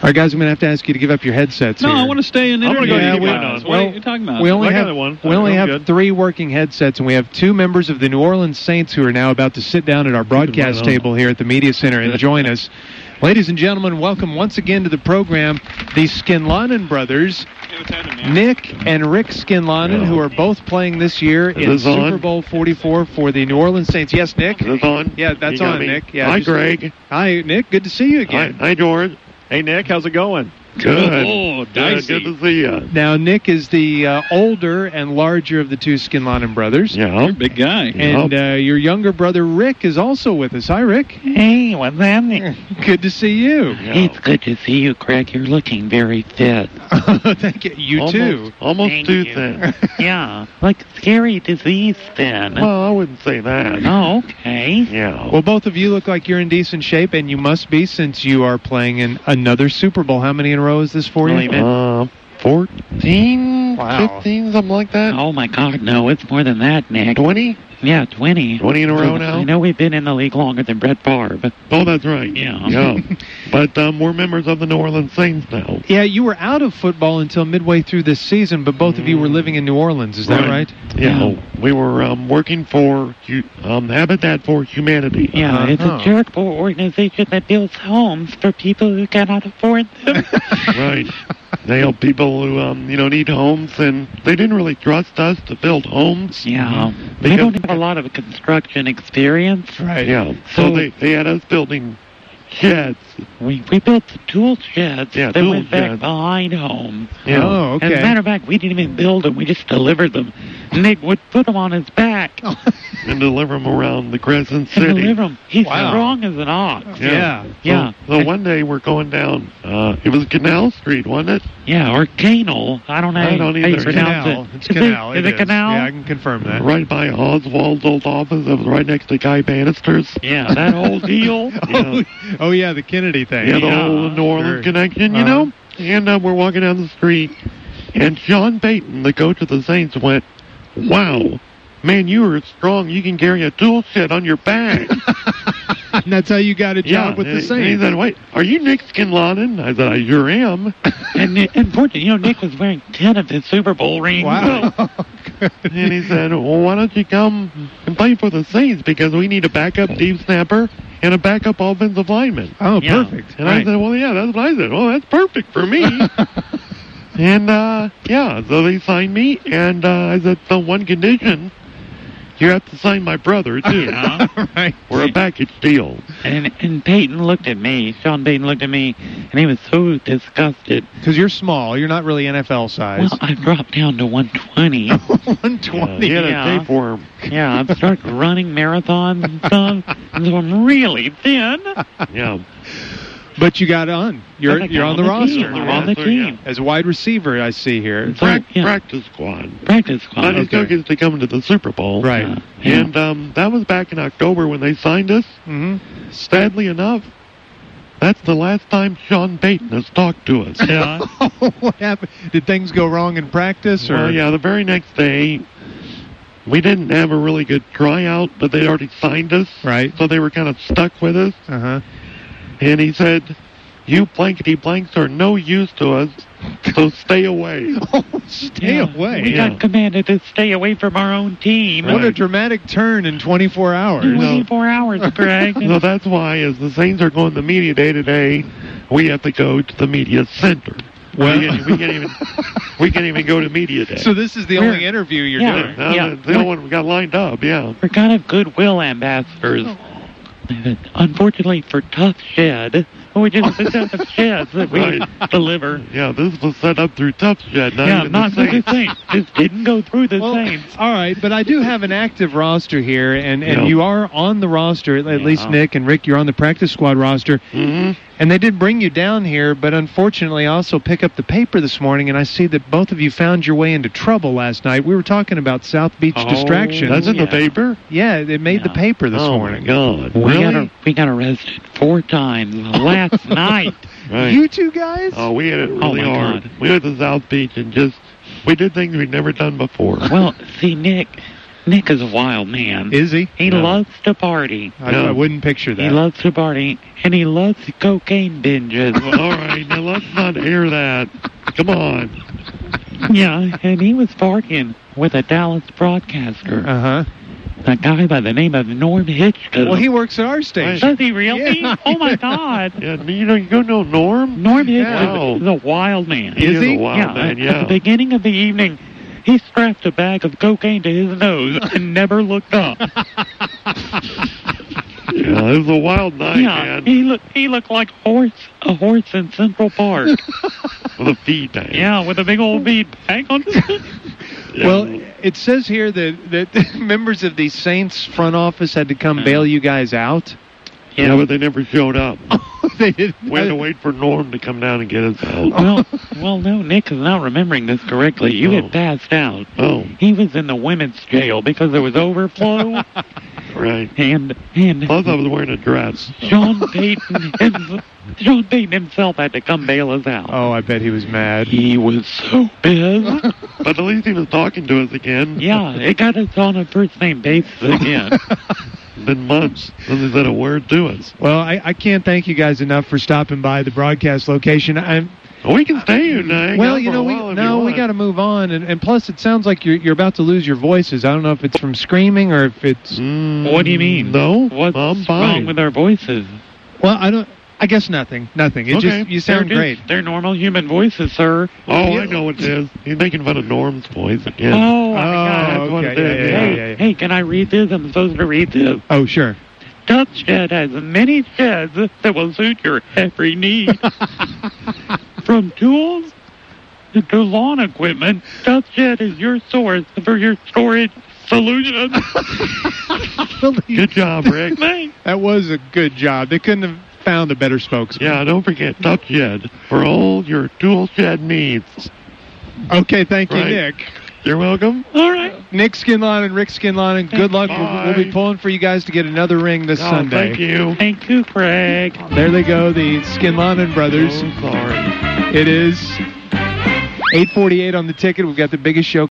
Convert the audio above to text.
All right, guys, I'm going to have to ask you to give up your headsets here. No, I want to stay in interview. Yeah, What are you talking about? We only have 3 working headsets, and we have 2 members of the New Orleans Saints who are now about to sit down at our broadcast table here at the Media Center and join us. Ladies and gentlemen, welcome once again to the program, the Skinlonen brothers, Nick and Rick Skinlonen, who are both playing this year in Super Bowl 44 for the New Orleans Saints. Yes, Nick? Is this on? Yeah, that's on, Nick. Yeah, Hi, Greg. Hi, Nick. Good to see you again. Hi, George. Hey, Nick, how's it going? Good. Oh, dicey. Good to see you. Now, Nick is the older and larger of the 2 Skinlonen brothers. Yeah. You're a big guy. And your younger brother, Rick, is also with us. Hi, Rick. Hey, what's happening? Good to see you. It's good to see you, Craig. You're looking very fit. Thank you. You too. Almost Thank too you. thin. Yeah, like scary disease thin. Well, I wouldn't say that. Oh, okay. Yeah. Well, both of you look like you're in decent shape, and you must be since you are playing in another Super Bowl. How many in a row is this for you? 14, Wow. 15, something like that. Oh, my God, no, it's more than that, Nick. 20? Yeah, 20. 20 in a row now? I know we've been in the league longer than Brett Favre. Oh, that's right. Yeah. Yeah. But we're members of the New Orleans Saints now. Yeah, you were out of football until midway through this season, but both of you were living in New Orleans. Is that right? Yeah. We were working for Habitat for Humanity. Yeah, it's a charitable organization that builds homes for people who cannot afford them. Right. They help people who, need homes, and they didn't really trust us to build homes. Yeah. They don't have a lot of construction experience. Right. Yeah. So they had us building sheds. We built the tool sheds Yeah, that tool went back sheds. behind homes. Yeah. Oh, okay. As a matter of fact, we didn't even build them. We just delivered them. Nick would put them on his back And deliver them around the Crescent and City. deliver them. He's Wow. strong as an ox. Yeah. Yeah. So one day we're going down, it was Canal Street, wasn't it? Yeah, or canal. I don't know I don't how you either. pronounce Canal. it. It's Is Canal. Is it Canal? Yeah, I can confirm that. Right by Oswald's old office. It was right next to Guy Bannister's. Yeah, that whole deal. Yeah. Oh, yeah, the Kennedy thing. Yeah, the whole New Orleans Sure. connection, you know? And we're walking down the street, and Sean Payton, the coach of the Saints, went, "Wow, man, you are strong. You can carry a tool shed on your back." And that's how you got a job with the And he Saints. said, "Wait, are you Nick Skinlonen?" I said, "I sure am." And unfortunately, Nick was wearing 10 of his Super Bowl rings. Wow. And he said, "Well, why don't you come and play for the Saints? Because we need a backup deep snapper and a backup offensive lineman." Oh, Yeah. perfect. And I said, "Well, yeah, that's what I said. Well, that's perfect for me." And, so they signed me, and I said, "So one condition, you have to sign my brother, too." Yeah. Right. We're a package deal. And Peyton looked at me, Sean Payton looked at me, and he was so disgusted. Because you're small. You're not really NFL size. Well, I dropped down to 120. 120. He had Yeah. a tape for him. Yeah, I've started running marathons and stuff, and so I'm really thin. Yeah. But you got on. You're But I got on the team. roster. I'm on the Yeah. team. As a wide receiver, I see here. So, yeah, Practice squad. practice squad. But he still gets to come to the Super Bowl. Right. Yeah. And that was back in October when they signed us. Mm-hmm. Sadly enough, that's the last time Sean Payton has talked to us. Yeah. What happened? Did things go wrong in practice? Or? Well, yeah, the very next day, we didn't have a really good tryout, but they'd already signed us. Right. So they were kind of stuck with us. Uh-huh. And he said, "You blankety blanks are no use to us, so stay away." Stay Yeah. away. We got commanded to stay away from our own team. What a Right. dramatic turn in 24 hours. 24 hours, Greg. So that's why, as the Saints are going to media day today, we have to go to the media center. Well- we can't even go to media day. So this is the only interview you're Yeah. doing. Now, Yeah. the only one we got lined up, yeah. We're kind of goodwill ambassadors. Unfortunately for Tough Shed, which is the Tough Sheds that we Right. deliver. Yeah, this was set up through Tough Shed, not Yeah, even not the through Saints. the Saints. This didn't go through the Well, Saints. all right, but I do have an active roster here, and Yeah. you are on the roster, at least Yeah. Nick and Rick, you're on the practice squad roster. Mm-hmm. And they did bring you down here, but unfortunately I also pick up the paper this morning, and I see that both of you found your way into trouble last night. We were talking about South Beach distractions. That's in the Yeah. paper? Yeah, it made the Yeah. paper this Oh, morning. my God. We got arrested 4 times last night. Right. You two guys? Oh, we had it really my hard. God. We went to South Beach and we did things we'd never done before. Well, see, Nick, Nick is a wild man. Is he? He loves to party. I wouldn't picture that. He loves to party, and he loves cocaine binges. Well, all right, now let's not air that. Come on. Yeah, and he was partying with a Dallas broadcaster. Uh-huh. A guy by the name of Norm Hitchcock. Well, he works at our station. Does he really? Yeah. Oh, my God. Yeah, you know Norm? Norm Hitchcock Wow. is a wild man. He is he? a wild man, At yeah. the beginning of the evening, he strapped a bag of cocaine to his nose and never looked up. Yeah, it was a wild night, man. He looked like a horse in Central Park. With a feed bag. Yeah, with a big old bead bag on his Yeah. Well, it says here that members of the Saints front office had to come bail you guys out. Yeah, but they never showed up. They didn't. We had to wait for Norm to come down and get us out. Well, no, Nick is not remembering this correctly. You had passed out. Oh, He was in the women's jail because there was overflow. right. And Plus, I was wearing a dress. Sean Payton himself had to come bail us out. Oh, I bet he was mad. He was so pissed. But at least he was talking to us again. Yeah, it got us on a first-name basis again. It's been months since he said a word to us. Well, I can't thank you guys enough for stopping by the broadcast location. We can stay here tonight. Well, you know, we got to move on, and plus, it sounds like you're about to lose your voices. I don't know if it's from screaming or if it's. What do you mean? No, What's I'm wrong fine. with our voices? Well, I guess nothing. It just you sound great. They're normal human voices, sir. Oh, I know what it is. He's making fun of Norm's voice again. Oh, my God. That's what it okay. is. Yeah. Hey, can I read this? I'm supposed to read this. Oh, sure. Tough Shed has many sheds that will suit your every need. From tools to lawn equipment, Tough Shed is your source for your storage solutions. Good job, Rick. Thanks. That was a good job. They couldn't have found a better spokesman. Yeah, don't forget Tough Shed for all your tool shed needs. Okay, thank you, Right. Nick. You're welcome. All right. Nick Skinlon and Rick Skinlon, good luck. We'll be pulling for you guys to get another ring this Sunday. Thank you. Thank you, Craig. There they go, the Skinlon brothers. Oh, sorry. It is 8:48 on the ticket. We've got the biggest show